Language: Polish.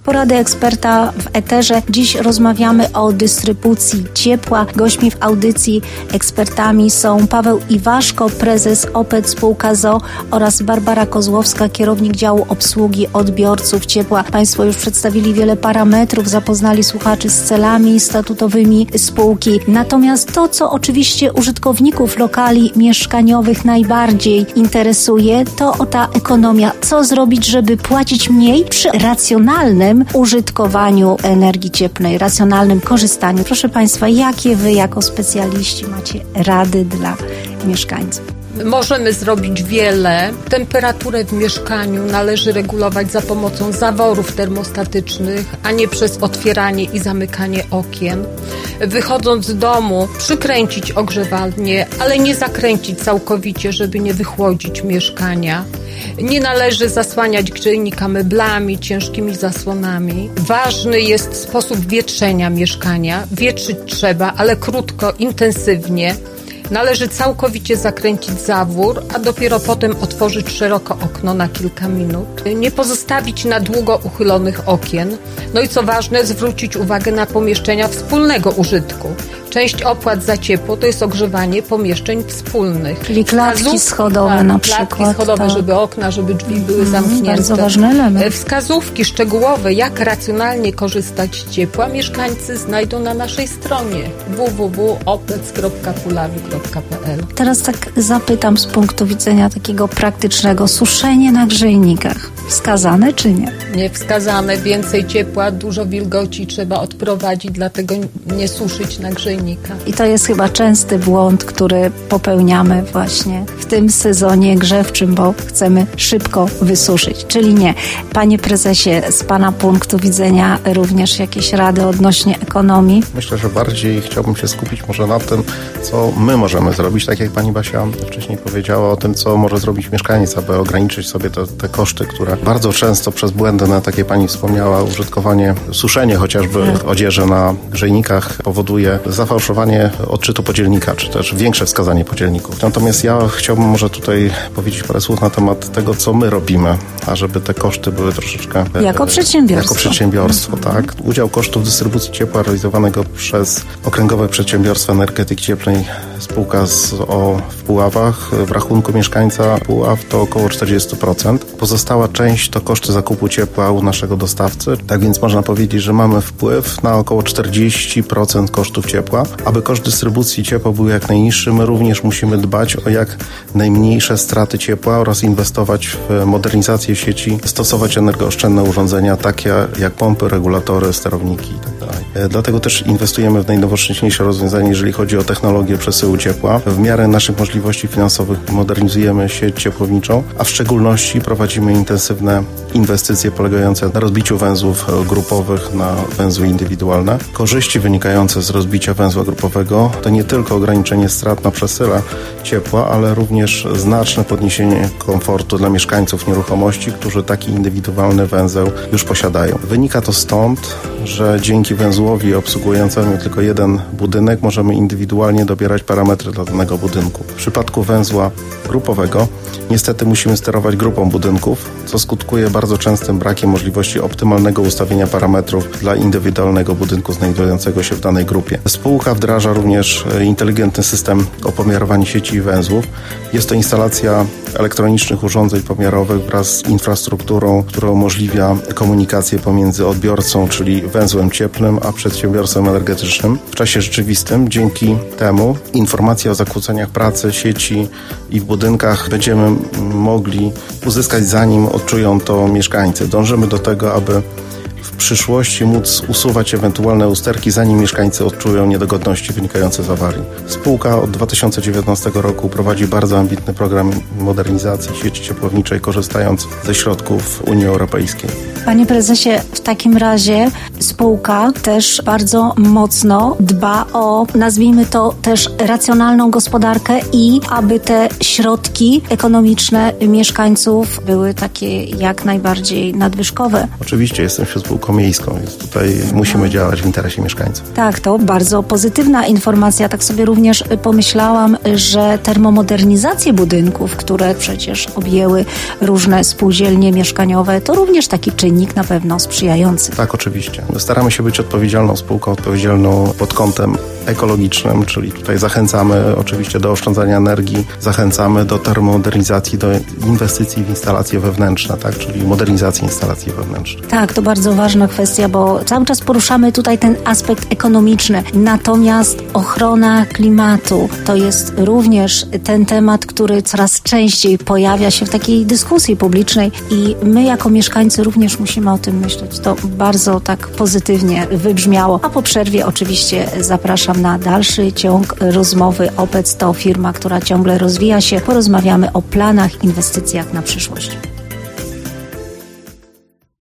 Porady eksperta w eterze. Dziś rozmawiamy o dystrybucji ciepła. Gośćmi w audycji ekspertami są Paweł Iwaszko, prezes OPET spółka z o.o. oraz Barbara Kozłowska, kierownik działu obsługi odbiorców ciepła. Państwo już przedstawili wiele parametrów, zapoznali słuchaczy z celami statutowymi spółki. Natomiast to, co oczywiście użytkowników lokali mieszkaniowych najbardziej interesuje, to ta ekonomia. Co zrobić, żeby płacić mniej przy racjonalnym użytkowaniu energii cieplnej, racjonalnym korzystaniu? Proszę Państwa, jakie Wy jako specjaliści macie rady dla mieszkańców? Możemy zrobić wiele. Temperaturę w mieszkaniu należy regulować za pomocą zaworów termostatycznych, a nie przez otwieranie i zamykanie okien. Wychodząc z domu, przykręcić ogrzewalnię, ale nie zakręcić całkowicie, żeby nie wychłodzić mieszkania. Nie należy zasłaniać grzejnika meblami, ciężkimi zasłonami. Ważny jest sposób wietrzenia mieszkania. Wietrzyć trzeba, ale krótko, intensywnie. Należy całkowicie zakręcić zawór, a dopiero potem otworzyć szeroko okno na kilka minut. Nie pozostawić na długo uchylonych okien. No i co ważne, zwrócić uwagę na pomieszczenia wspólnego użytku. Część opłat za ciepło to jest ogrzewanie pomieszczeń wspólnych. Czyli klatki schodowe na przykład. Klatki schodowe, żeby okna, żeby drzwi były zamknięte. Bardzo ważny element. Wskazówki szczegółowe, jak racjonalnie korzystać z ciepła, mieszkańcy znajdą na naszej stronie www.opec.puławy.pl. Teraz tak zapytam z punktu widzenia takiego praktycznego. Suszenie na grzejnikach. Wskazane czy nie? Nie wskazane. Więcej ciepła, dużo wilgoci trzeba odprowadzić, dlatego nie suszyć na grzejnikach. I to jest chyba częsty błąd, który popełniamy właśnie w tym sezonie grzewczym, bo chcemy szybko wysuszyć, czyli nie. Panie prezesie, z Pana punktu widzenia również jakieś rady odnośnie ekonomii? Myślę, że bardziej chciałbym się skupić może na tym, co my możemy zrobić, tak jak Pani Basia wcześniej powiedziała o tym, co może zrobić mieszkaniec, aby ograniczyć sobie te koszty, które bardzo często przez błędne, tak jak Pani wspomniała, użytkowanie, suszenie chociażby odzieży na grzejnikach powoduje zafałszowanie odczytu podzielnika, czy też większe wskazanie podzielników. Natomiast ja chciałbym może tutaj powiedzieć parę słów na temat tego, co my robimy, ażeby te koszty były troszeczkę... Jako przedsiębiorstwo. Jako przedsiębiorstwo, tak. Udział kosztów dystrybucji ciepła realizowanego przez Okręgowe Przedsiębiorstwo Energetyki Cieplnej spółka z o.o. w Puławach w rachunku mieszkańca Puław to około 40%. Pozostała część to koszty zakupu ciepła u naszego dostawcy. Tak więc można powiedzieć, że mamy wpływ na około 40% kosztów ciepła. Aby koszt dystrybucji ciepła był jak najniższy, my również musimy dbać o jak najmniejsze straty ciepła oraz inwestować w modernizację sieci, stosować energooszczędne urządzenia takie jak pompy, regulatory, sterowniki itd. Dlatego też inwestujemy w najnowocześniejsze rozwiązania, jeżeli chodzi o technologię przesyłu ciepła. W miarę naszych możliwości finansowych modernizujemy sieć ciepłowniczą, a w szczególności prowadzimy intensywne inwestycje polegające na rozbiciu węzłów grupowych na węzły indywidualne. Korzyści wynikające z rozbicia węzła grupowego to nie tylko ograniczenie strat na przesyle ciepła, ale również znaczne podniesienie komfortu dla mieszkańców nieruchomości, którzy taki indywidualny węzeł już posiadają. Wynika to stąd, że dzięki węzłowi obsługującemu tylko jeden budynek możemy indywidualnie dobierać parametry dla danego budynku. W przypadku węzła grupowego niestety musimy sterować grupą budynków, co skutkuje bardzo częstym brakiem możliwości optymalnego ustawienia parametrów dla indywidualnego budynku znajdującego się w danej grupie. Spółka wdraża również inteligentny system opomiarowania sieci i węzłów. Jest to instalacja elektronicznych urządzeń pomiarowych wraz z infrastrukturą, która umożliwia komunikację pomiędzy odbiorcą, czyli węzłem cieplnym, a przedsiębiorstwem energetycznym w czasie rzeczywistym. Dzięki temu informacje o zakłóceniach pracy sieci i w budynkach będziemy mogli uzyskać, zanim odczują to mieszkańcy. Dążymy do tego, aby w przyszłości móc usuwać ewentualne usterki, zanim mieszkańcy odczują niedogodności wynikające z awarii. Spółka od 2019 roku prowadzi bardzo ambitny program modernizacji sieci ciepłowniczej, korzystając ze środków Unii Europejskiej. Panie prezesie, w takim razie spółka też bardzo mocno dba o, nazwijmy to też racjonalną gospodarkę i aby te środki ekonomiczne mieszkańców były takie jak najbardziej nadwyżkowe. Oczywiście jesteśmy spółką miejską, więc tutaj musimy działać w interesie mieszkańców. Tak, to bardzo pozytywna informacja. Tak sobie również pomyślałam, że termomodernizacje budynków, które przecież objęły różne spółdzielnie mieszkaniowe, to również taki czynnik na pewno sprzyjający. Tak, oczywiście. Staramy się być odpowiedzialną spółką, odpowiedzialną pod kątem ekologicznym, czyli tutaj zachęcamy oczywiście do oszczędzania energii, zachęcamy do termomodernizacji, do inwestycji w instalacje wewnętrzne, tak, czyli modernizacji instalacji wewnętrznych. Tak, to bardzo ważna kwestia, bo cały czas poruszamy tutaj ten aspekt ekonomiczny, natomiast ochrona klimatu to jest również ten temat, który coraz częściej pojawia się w takiej dyskusji publicznej i my jako mieszkańcy również musimy o tym myśleć. To bardzo tak pozytywnie wybrzmiało. A po przerwie oczywiście zapraszam na dalszy ciąg rozmowy. OPEC to firma, która ciągle rozwija się. Porozmawiamy o planach, inwestycjach na przyszłość.